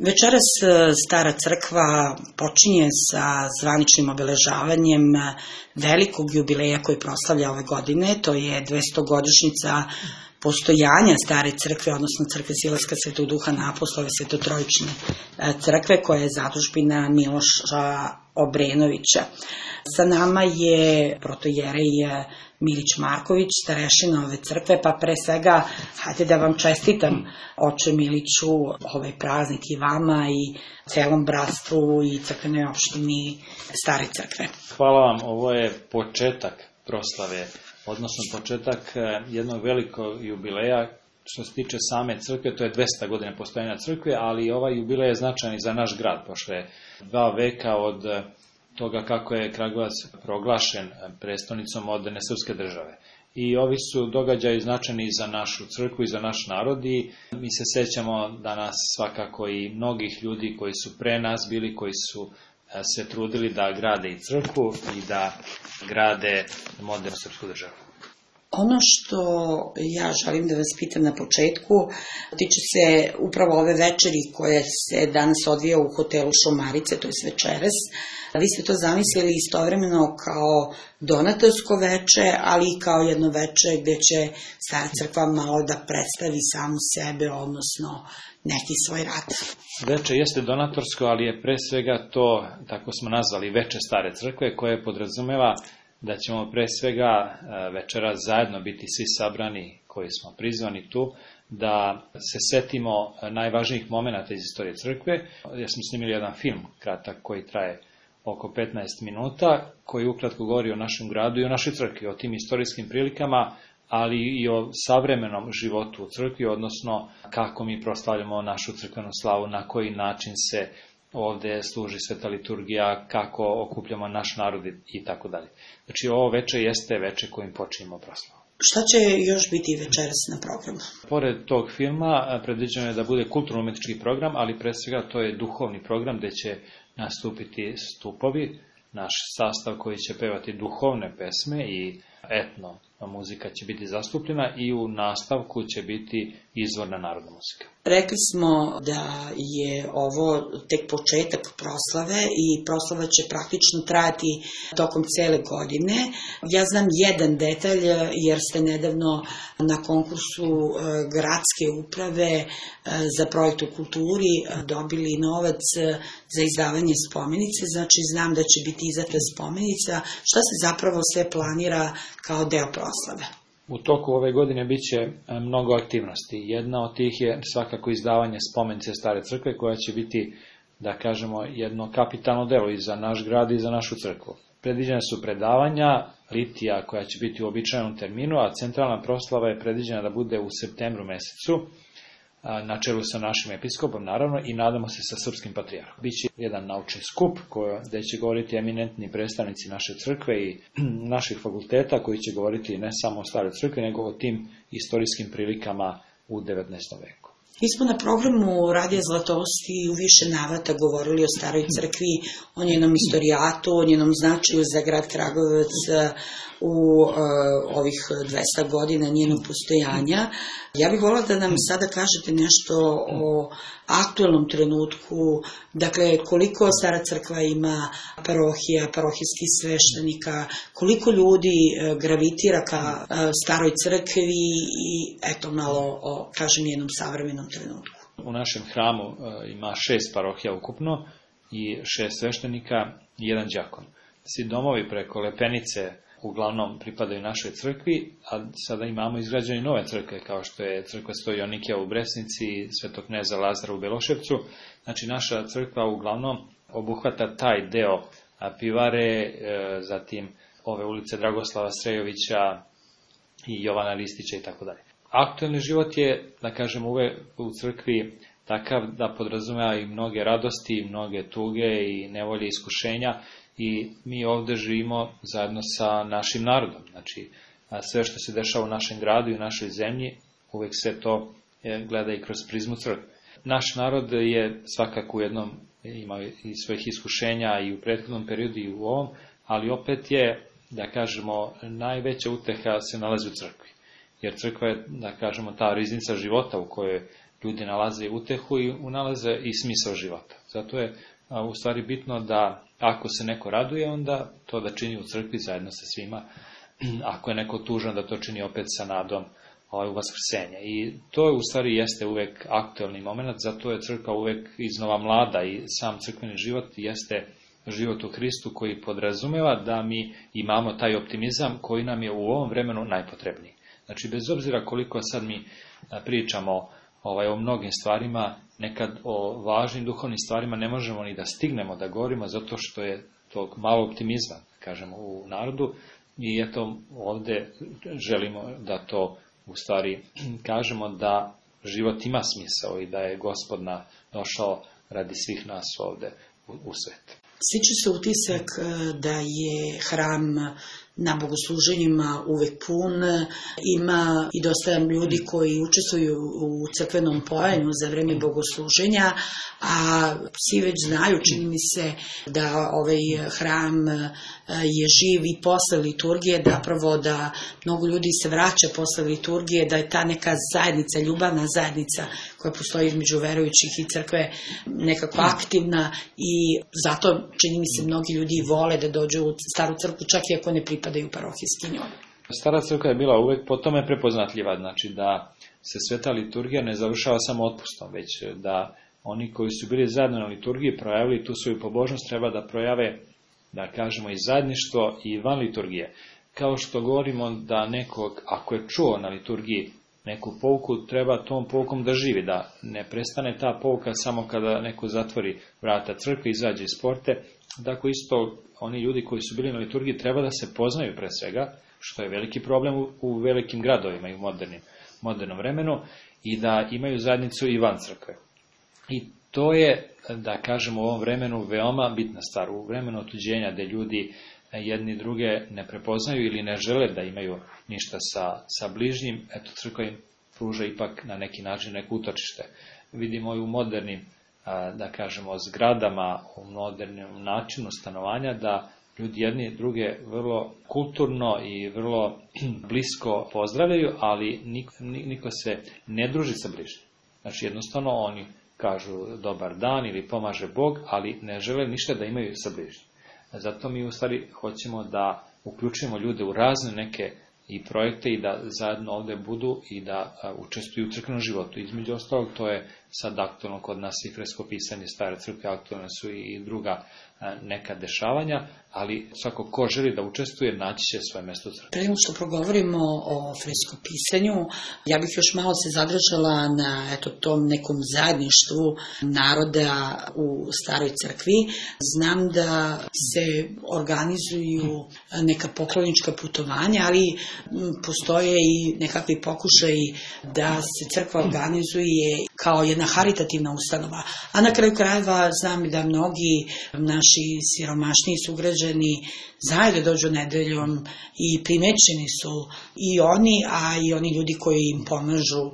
Večeras Stara crkva počinje sa zvaničnim obeležavanjem velikog jubileja koji proslavlja ove godine, to je 200-godišnjica postojanja Stare crkve, odnosno crkve Silaska Svetog Duha na Apostolove Svetotrojične crkve, koja je zadužbina Miloša Obrenovića. Sa nama je protojerej Milić Marković, starešina ove crkve, pa pre svega, hajde da vam čestitam, oče Miliću, ovaj praznik i vama i celom bratstvu i crkvenoj opštini Stare crkve. Hvala vam, ovo je početak proslave, odnosno početak jednog velikog jubileja. Što se tiče same crkve, to je 200 godina postojanja crkve, ali ovaj jubilej je značajan i za naš grad, pošto je 2 veka od toga kako je Kragujevac proglašen prestonicom od nesrpske države. I ovi su događaji značajni za našu crkvu i za naš narod i mi se sećamo danas svakako i mnogih ljudi koji su pre nas bili, koji su se trudili da grade i crkvu i da grade modernu srpsku državu. Ono što ja želim da vas pitam na početku tiče se upravo ove večeri koje se danas odvija u hotelu Šumarice, to je večeras. Vi ste to zamislili istovremeno kao donatorsko veče, ali i kao jedno veče gde će Stara crkva malo da predstavi samu sebe, odnosno neki svoj rad. Veče jeste donatorsko, ali je pre svega to, tako smo nazvali, veče Stare crkve, koje podrazumeva da ćemo pre svega večera zajedno biti svi sabrani koji smo prizvani tu, da se setimo najvažnijih momenata iz istorije crkve. Ja smo snimili jedan film kratak koji traje oko 15 minuta, koji ukratko govori o našem gradu i o našoj crkvi, o tim istorijskim prilikama, ali i o savremenom životu u crkvi, odnosno kako mi proslavljamo našu crkvenu slavu, na koji način se ovde služi sveta liturgija, kako okupljamo naš narod i tako dalje. Znači, ovo veče jeste veče kojim počinjemo proslavu. Šta će još biti večeras na programu? Pored tog filma, predviđeno je da bude kulturno-umetnički program, ali pre svega to je duhovni program gde će nastupiti stupovi, naš sastav koji će pevati duhovne pesme i etno muzika će biti zastupljena i u nastavku će biti izvorna narodna muzika. Rekli smo da je ovo tek početak proslave i proslava će praktično trajati tokom cele godine. Ja znam jedan detalj jer ste nedavno na konkursu gradske uprave za projekt u kulturi dobili novac za izdavanje spomenice, znači znam da će biti izdata spomenica. Šta se zapravo sve planira kao deo proslave? U toku ove godine bit će mnogo aktivnosti. Jedna od tih je svakako izdavanje spomenice Stare crkve, koja će biti, da kažemo, jedno kapitalno delo i za naš grad i za našu crkvu. Predviđene su predavanja, litija koja će biti u običajnom terminu, a centralna proslava je predviđena da bude u septembru mesecu, na čelu sa našim episkopom, naravno, i nadamo se sa srpskim patrijarhom. Biće jedan naučni skup gde će govoriti eminentni predstavnici naše crkve i naših fakulteta, koji će govoriti ne samo o Staroj crkvi, nego o tim istorijskim prilikama u 19. veku. Mi smo na programu Radija Zlatovosti u više navrata govorili o Staroj crkvi, o njenom istorijatu, o njenom značaju za grad Kragujevac u ovih 200 godina njenog postojanja. Ja bih volila da nam sada kažete nešto o aktuelnom trenutku, dakle koliko Stara crkva ima parohija, parohijskih sveštenika, koliko ljudi gravitira ka Staroj crkvi i eto malo o, kažem, jednom savremenom trenutku. U našem hramu ima 6 parohija ukupno i 6 sveštenika i 1 đakon. Svi domovi preko Lepenice uglavnom pripadaju našoj crkvi, a sada imamo izgrađene nove crkve, kao što je crkva Svetog Joanikija u Bresnici i Svetog kneza Lazara u Beloševcu. Znači, naša crkva uglavnom obuhvata taj deo Pivare, zatim ove ulice Dragoslava Srejovića i Jovana Ristića i tako dalje. Aktuelni život je, da kažem, uvek u crkvi takav da podrazumeva i mnoge radosti, i mnoge tuge i nevolje iskušenja, i mi ovde živimo zajedno sa našim narodom. Znači, sve što se dešava u našem gradu i u našoj zemlji, uvek sve to gleda i kroz prizmu crkve. Naš narod je svakako ima i svojih iskušenja i u prethodnom periodu i u ovom, ali opet je, da kažemo, najveća uteha se nalazi u crkvi. Jer crkva je, da kažemo, ta riznica života u kojoj ljudi nalaze utehu i nalaze i smisao života. Zato je u stvari bitno da ako se neko raduje, onda to da čini u crkvi zajedno sa svima. Ako je neko tužan, da to čini opet sa nadom u vaskrsenje. I to je u stvari jeste uvek aktuelni moment, zato je crkva uvek iznova mlada i sam crkveni život jeste život u Hristu koji podrazumeva da mi imamo taj optimizam koji nam je u ovom vremenu najpotrebniji. Znači, bez obzira koliko sad mi pričamo o mnogim stvarima, nekad o važnim duhovnim stvarima ne možemo ni da stignemo da govorimo zato što je tog malo optimizma, kažemo, u narodu. I eto, ovde želimo da to u stvari kažemo da život ima smisao i da je Gospod došao radi svih nas ovde u svet. Stiče se utisak da je hram na bogosluženjima uvek pun, ima i dosta ljudi koji učestvuju u crkvenom pojanju za vreme bogosluženja, a svi već znaju, čini mi se, da ovaj hram je živ i posle liturgije, zapravo da mnogo ljudi se vraća posle liturgije, da je ta neka zajednica, ljubavna zajednica koja postoji između verujućih i crkve nekako aktivna i zato, čini mi se, mnogi ljudi vole da dođu u staru crkvu, čak i ako ne pripadaju parohijski njoj. Stara crkva je bila uvek po tome prepoznatljiva, znači da se sveta liturgija ne završava samo otpustom, već da oni koji su bili zajedno na liturgiji projavili tu svoju pobožnost, treba da projave, da kažemo, i zajedništvo i van liturgije. Kao što govorimo da nekog, ako je čuo na liturgiji neku pouku, treba tom poukom da živi, da ne prestane ta pouka samo kada neko zatvori vrata crkve, izađe iz porte. Tako isto oni ljudi koji su bili na liturgiji treba da se poznaju pre svega, što je veliki problem u velikim gradovima i u modernom vremenu, i da imaju zajednicu i van crkve. I to je, da kažemo, u ovom vremenu veoma bitna stvar, u vremenu otuđenja, gde ljudi jedni druge ne prepoznaju ili ne žele da imaju ništa sa bližnjim. Eto, crkva im pruža ipak na neki način neko utočište. Vidimo i u modernim, da kažemo, zgradama, u modernom načinu stanovanja, da ljudi jedni druge vrlo kulturno i vrlo blisko pozdravljaju, ali niko se ne druži sa bližnjim. Znači, jednostavno oni kažu dobar dan ili pomaže Bog, ali ne žele ništa da imaju sa bližnjim. Zato mi u stvari hoćemo da uključimo ljude u razne neke i projekte i da zajedno ovde budu i da učestvuju u crkvenom životu. Između ostalog, to je sad aktualno kod nas i freskopisanje stare crkve, aktualne su i druga neka dešavanja, ali svako ko želi da učestvuje, naći će svoje mesto u crkvi. Pre nego što progovorimo o freskopisanju, ja bih još malo se zadržala na tom nekom zajedništvu naroda u staroj crkvi. Znam da se organizuju neka poklonička putovanja, ali postoje i nekakvi pokušaji da se crkva organizuje kao jedna haritativna ustanova. A na kraju krajeva znam da mnogi naši siromašniji sugrađani zajedno dođu nedeljom i primećeni su i oni, a i oni ljudi koji im pomažu,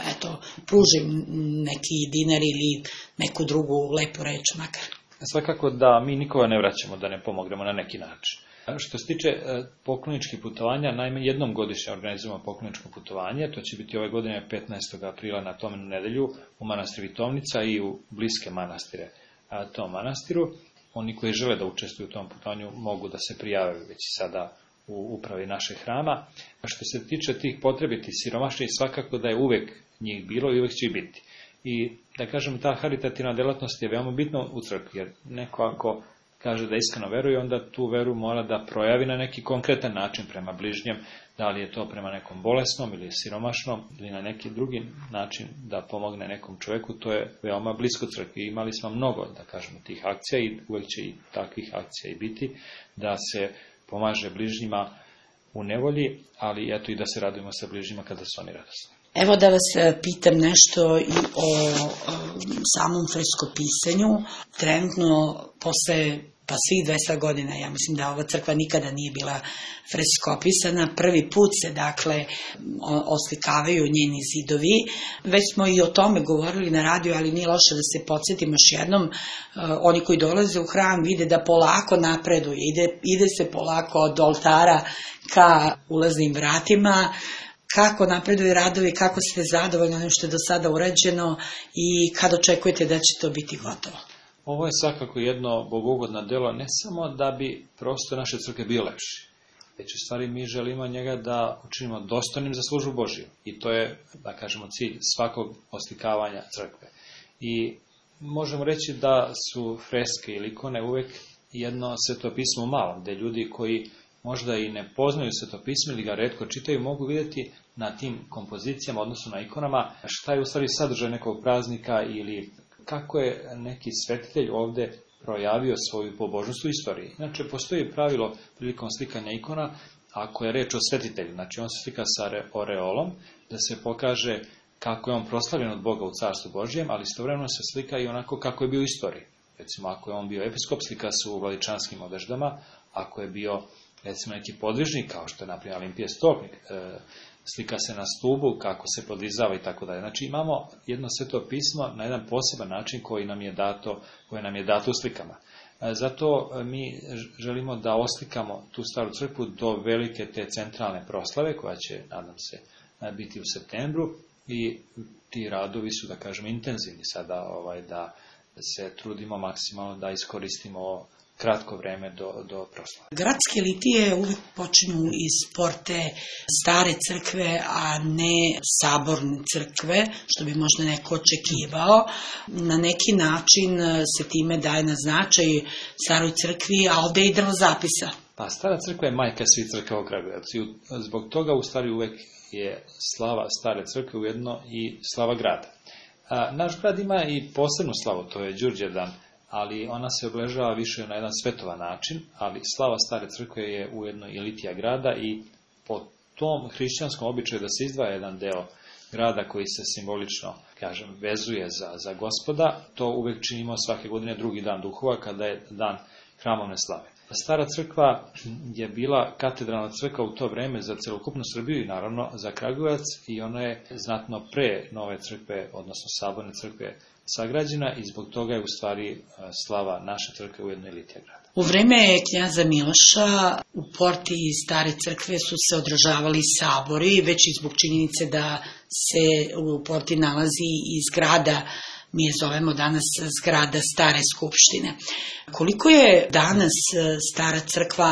pruže neki dinar ili neku drugu lepu reč makar. Svakako da mi nikoga ne vraćamo da ne pomognemo na neki način. Što se tiče pokloničkih putovanja, najmanje jednom godišnje organizujemo pokloničko putovanje, to će biti ove godine 15. aprila na Tomenu nedelju u manastir Vitovnica i u bliske manastire tom manastiru. Oni koji žele da učestvuju u tom putovanju mogu da se prijave već i sada u upravi našeg hrama. A što se tiče tih potrebitih siromašnih, svakako da je uvek njih bilo i uvek će ih biti. I da kažem, ta haritativna delatnost je veoma bitna u crkvi, jer neko ako kaže da iskreno veruje, onda tu veru mora da projavi na neki konkretan način prema bližnjem, da li je to prema nekom bolesnom ili siromašnom ili na neki drugi način da pomogne nekom čoveku, to je veoma blisko crkvi. Imali smo mnogo, da kažemo, tih akcija i uvek će i takvih akcija i biti, da se pomaže bližnjima u nevolji, ali eto i da se radujemo sa bližnjima kada su oni radosni. Evo da vas pitam nešto i o samom freskopisanju. Trenutno, posle svih 200 godina, ja mislim da ova crkva nikada nije bila freskopisana. Prvi put se, oslikavaju njeni zidovi. Već smo i o tome govorili na radiju, ali nije loše da se podsjetimo još jednom. Oni koji dolaze u hram vide da polako napreduje, ide se polako od oltara ka ulaznim vratima. kako napreduju radovi, kako ste zadovoljni onim što je do sada urađeno i kad očekujete da će to biti gotovo? Ovo je svakako jedno bogugodno delo, ne samo da bi prostor naše crkve bio lepši, već u stvari mi želimo njega da učinimo dostojnim za službu Božiju. I to je, da kažemo, cilj svakog oslikavanja crkve. I možemo reći da su freske ili ikone uvek jedno svetopismo malo, gde ljudi koji možda i ne poznaju svetopismo ili ga retko čitaju, mogu vidjeti na tim kompozicijama, odnosno na ikonama, šta je u stvari sadržaj nekog praznika ili kako je neki svetitelj ovde projavio svoju pobožnost u istoriji. Inače, postoji pravilo prilikom slikanja ikona, ako je reč o svetitelju, znači on se slika sa oreolom, da se pokaže kako je on proslavljen od Boga u Carstvu Božijem, ali istovremeno se slika i onako kako je bio u istoriji. Recimo, ako je on bio episkop, slika se u vladičanskim odeždama, ako je bio, recimo, neki podvižnik, kao što je, na primjer, Olimpije Stolpnik, slika se na stubu, kako se podizava i tako dalje. Znači, imamo jedno sveto pismo na jedan poseban način koje nam je dato u slikama. Zato mi želimo da oslikamo tu staru crkvu do velike te centralne proslave, koja će, nadam se, biti u septembru, i ti radovi su, da kažem, intenzivni sada, da se trudimo maksimalno da iskoristimo kratko vreme do proslave. Gradske litije uvek počinju iz porte stare crkve, a ne saborne crkve, što bi možda neko očekivao. Na neki način se time daje na značaj staroj crkvi, a ovde je i drvozapisa. Pa stara crkva je majka svih crkava u Kragujevcu. Zbog toga u stvari uvek je slava stare crkve ujedno i slava grada. Naš grad ima i posebnu slavu, to je Đurđevdan, ali ona se obeležava više na jedan svetovan način, ali slava stare crkve je ujedno i litija grada i po tom hrišćanskom običaju da se izdvaja jedan deo grada koji se simbolično, kažem, vezuje za Gospoda, to uvek činimo svake godine drugi dan duhova, kada je dan hramovne slave. Stara crkva je bila katedralna crkva u to vreme za celokupnu Srbiju i naravno za Kragujevac i ona je znatno pre nove crkve, odnosno saborne crkve, sagrađena i zbog toga je u stvari slava naše crkve ujedno i litija grada. U vreme knjaza Miloša u porti stare crkve su se održavali sabori, već i zbog činjenice da se u porti nalazi i zgrada, mi je zovemo danas zgrada stare skupštine. Koliko je danas stara crkva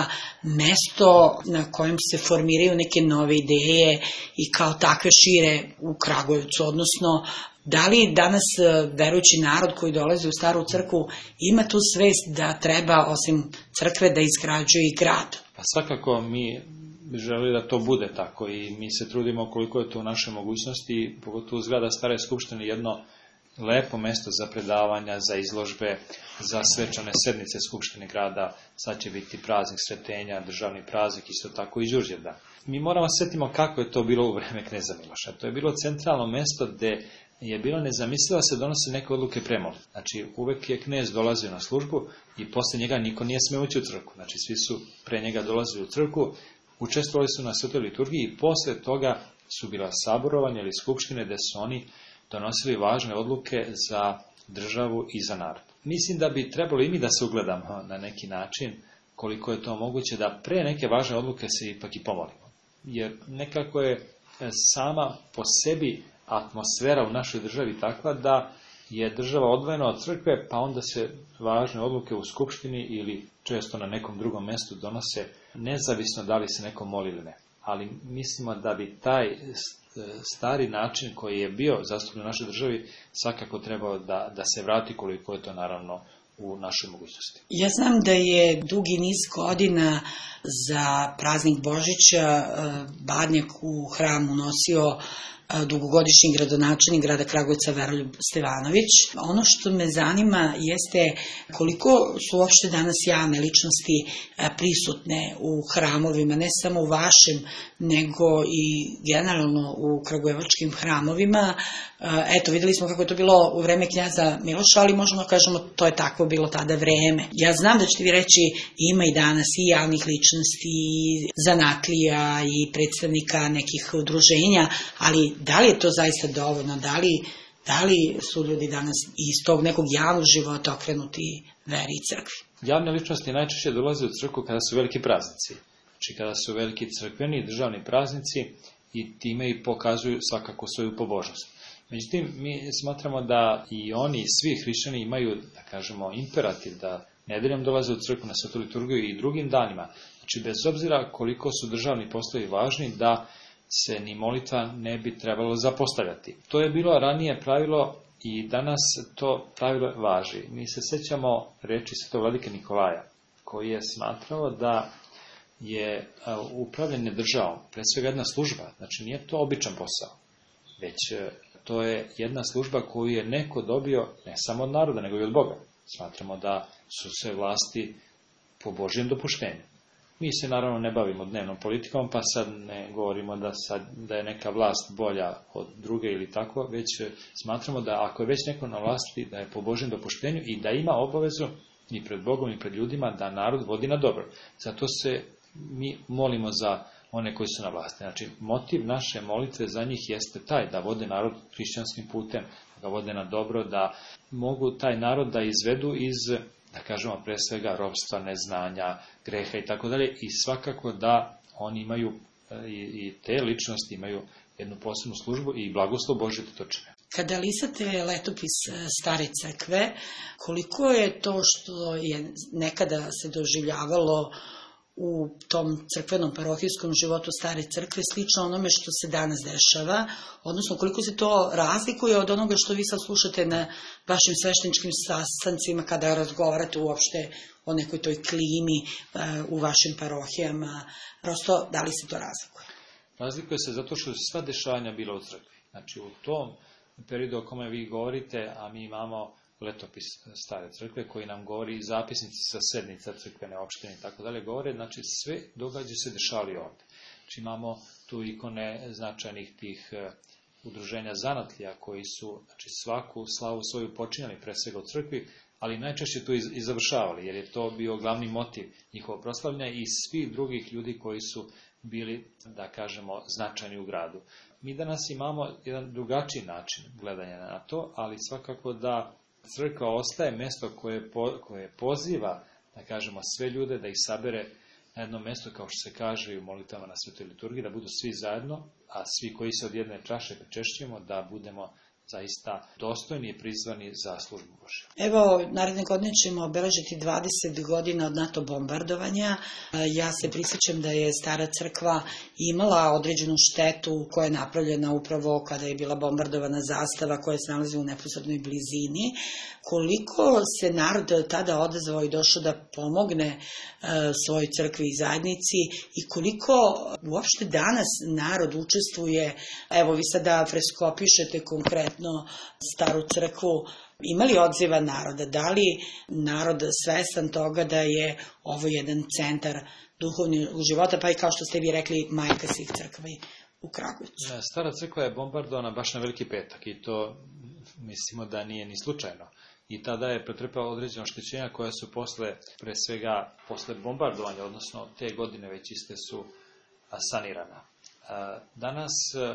mesto na kojem se formiraju neke nove ideje i kao takve šire u Kragujevcu, odnosno da li danas verujući narod koji dolazi u staru crkvu ima tu svest da treba osim crkve da izgrađuje i grad? Pa svakako mi želi da to bude tako i mi se trudimo koliko je to u našoj mogućnosti, pogotovo zgrada stare skupštine jedno lepo mesto za predavanja, za izložbe, za svečane sednice Skupštine grada. Sad će biti praznik Sretenja, državni praznik, isto tako i Đurđevdan. Mi moramo setimo kako je to bilo u vreme kneza Miloša. To je bilo centralno mesto gde je bilo nezamislivo se donose neke odluke premolitve. Znači, uvek je knez dolazio na službu i posle njega niko nije smeo ući u crkvu. Znači, svi su pre njega dolazili u crkvu, učestvovali su na svetoj liturgiji i posle toga su bila saborovanja ili skupštine gde su oni donosili važne odluke za državu i za narod. Mislim da bi trebalo i mi da se ugledamo na neki način koliko je to moguće da pre neke važne odluke se ipak i pomolimo. Jer nekako je sama po sebi atmosfera u našoj državi takva da je država odvojena od crkve, pa onda se važne odluke u skupštini ili često na nekom drugom mestu donose nezavisno da li se neko moli ili ne. Ali mislimo da bi taj stari način koji je bio zastupljen u našoj državi svakako trebao da se vrati koliko je to naravno u našoj mogućnosti. Ja znam da je dugi niz godina za praznik Božića Badnjak u hramu nosio dugogodišnji gradonačelnik grada Kragujevca Veroljub Stevanović. Ono što me zanima jeste koliko su uopšte danas javne ličnosti prisutne u hramovima, ne samo u vašem, nego i generalno u kragujevačkim hramovima. Eto, videli smo kako je to bilo u vreme knjaza Miloša, ali možemo da kažemo to je takvo bilo tada vreme. Ja znam da ćete vi reći ima i danas i javnih ličnosti, i zanatlija i predstavnika nekih udruženja, ali da li je to zaista dovoljno? Da li su ljudi danas iz tog nekog javnog života okrenuti veri i crkvi? Javne ličnosti najčešće dolaze u crkvu kada su veliki praznici. Znači kada su veliki crkveni i državni praznici i time i pokazuju svakako svoju pobožnost. Međutim, mi smatramo da i oni, svi hrišćani imaju, da kažemo, imperativ da nedeljom dolaze u crkvu na svetu liturgiju i drugim danima. Znači, bez obzira koliko su državni poslovi važni, da se ni molitva ne bi trebalo zapostavljati. To je bilo ranije pravilo i danas to pravilo važi. Mi se sećamo reči svetog vladike Nikolaja, koji je smatrao da je upravljanje državom pre svega jedna služba. Znači, nije to običan posao, već to je jedna služba koju je neko dobio ne samo od naroda, nego i od Boga. Smatramo da su sve vlasti po Božjem dopuštenju. Mi se naravno ne bavimo dnevnom politikom, pa sad ne govorimo da je neka vlast bolja od druge ili tako, već smatramo da ako je već neko na vlasti, da je po Božjem dopuštenju i da ima obavezu i pred Bogom i pred ljudima da narod vodi na dobro. Zato se mi molimo za one koji su na vlasti. Znači, motiv naše molitve za njih jeste taj da vode narod hrišćanskim putem, da ga vode na dobro, da mogu taj narod da izvedu iz, da kažemo, pre svega ropstva, neznanja, greha i tako dalje, i svakako da oni imaju i te ličnosti imaju jednu posebnu službu i blagoslov Božje da to čine. Kada listate letopis Stare crkve, koliko je to što je nekada se doživljavalo u tom crkvenom parohijskom životu Stare crkve slično onome što se danas dešava, odnosno koliko se to razlikuje od onoga što vi sad slušate na vašim svešteničkim sastancima kada razgovarate uopšte o nekoj toj klimi u vašim parohijama, prosto da li se to razlikuje? Razlikuje se zato što su sva dešavanja bila u crkvi. Znači, u tom periodu o kome vi govorite, a mi imamo letopis Stare crkve koji nam govori, zapisnici sa sednica crkvene opštine i tako dalje govore, znači sve događaje se dešavali ovde. Znači imamo tu ikone značajnih tih udruženja zanatlija koji su, znači, svaku slavu svoju počinjali pre svega u crkvi, ali najčešće to i završavali, jer je to bio glavni motiv njihovo proslavljanja i svih drugih ljudi koji su bili, da kažemo, značajni u gradu. Mi danas imamo jedan drugačiji način gledanja na to, ali svakako da crkva ostaje mesto koje poziva, da kažemo, sve ljude da ih sabere na jedno mesto, kao što se kaže i u molitvama na svetoj liturgiji, da budu svi zajedno, a svi koji se od jedne čaše pričešćujemo, da budemo zaista dostojni i prizvani za službu Božju. Evo, naredne godine ćemo obeležiti 20 godina od NATO bombardovanja. Ja se prisjećam da je Stara crkva imala određenu štetu koja je napravljena upravo kada je bila bombardovana zastava koja se nalazi u neposrednoj blizini. Koliko se narod tada odazvao i došao da pomogne svojoj crkvi i zajednici i koliko uopšte danas narod učestvuje, evo vi sada freskopišete konkretno Staru crkvu, ima li odziva naroda, da li narod svestan toga da je ovo jedan centar duhovnog života, pa i kao što ste vi rekli, majka svih crkvi u Kragujevcu? Stara crkva je bombardovana baš na Veliki petak i to mislimo da nije ni slučajno. I tada je pretrpela određena oštećenja koja su pre svega posle bombardovanja, odnosno te godine već iste su sanirana. Danas,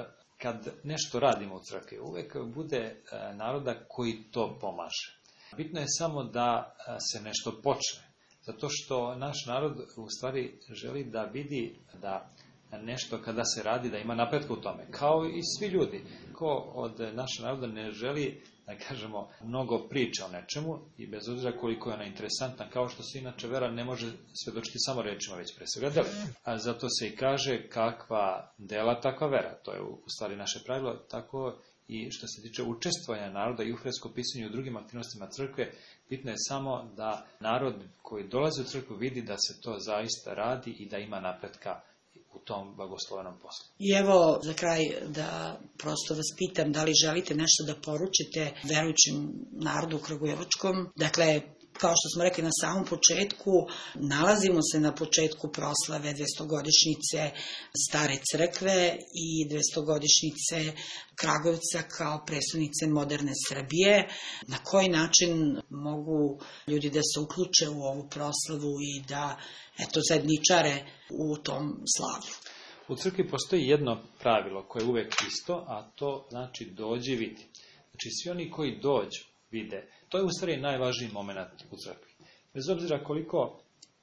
kad nešto radimo u crkvi, uvek bude naroda koji to pomaže. Bitno je samo da se nešto počne, zato što naš narod u stvari želi da vidi da nešto kada se radi, da ima napretka u tome, kao i svi ljudi. Ko od našeg naroda ne želi, da kažemo, mnogo priča o nečemu i bez obzira koliko je ona interesantna, kao što se inače vera ne može svedočiti samo rečima, već pre svega delima. A zato se i kaže kakva dela, takva vera. To je u stvari naše pravilo, tako i što se tiče učestvovanja naroda i u freskopisanju i u drugim aktivnostima crkve, bitno je samo da narod koji dolazi u crkvu vidi da se to zaista radi i da ima napretka u tom blagoslovenom poslu. I evo, za kraj, da prosto vas pitam, da li želite nešto da poručite verujućim narodu kragujevačkom? Dakle, kao što smo rekli na samom početku, nalazimo se na početku proslave 200-godišnjice Stare crkve i 200-godišnjice Kragujevca kao prestonice moderne Srbije. Na koji način mogu ljudi da se uključe u ovu proslavu i da zajedničare u tom slavlju? U crkvi postoji jedno pravilo koje je uvek isto, a to znači dođi vidi. Znači svi oni koji dođu, vide. To je u stvari najvažniji moment u crkvi. Bez obzira koliko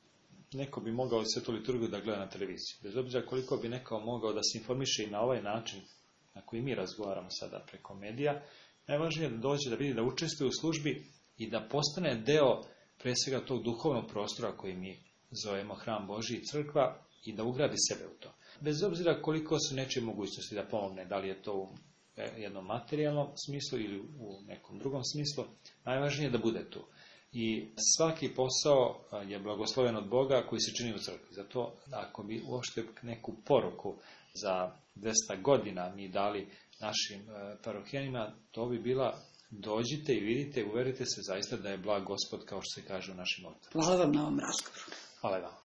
neko bi mogao svetu liturgiju da gleda na televiziji. Bez obzira koliko bi neko mogao da se informiše i na ovaj način na koji mi razgovaramo sada preko medija, najvažnije je da dođe da vidi, da učestvuje u službi i da postane deo pre svega tog duhovnog prostora koji mi zovemo Hram Božji i crkva i da ugradi sebe u to. Bez obzira koliko su nečije mogućnosti da pomogne, da li je to u jednom materijalnom smislu ili u nekom drugom smislu, najvažnije je da bude tu. I svaki posao je blagosloven od Boga koji se čini u crkvi. Zato ako bi uopšte neku poruku za 200 godina mi dali našim parohijanima, to bi bila: dođite i vidite, uverite se zaista da je blag Gospod, kao što se kaže u našim molitvama. Hvala vam na ovom razgovoru. Hvala vam.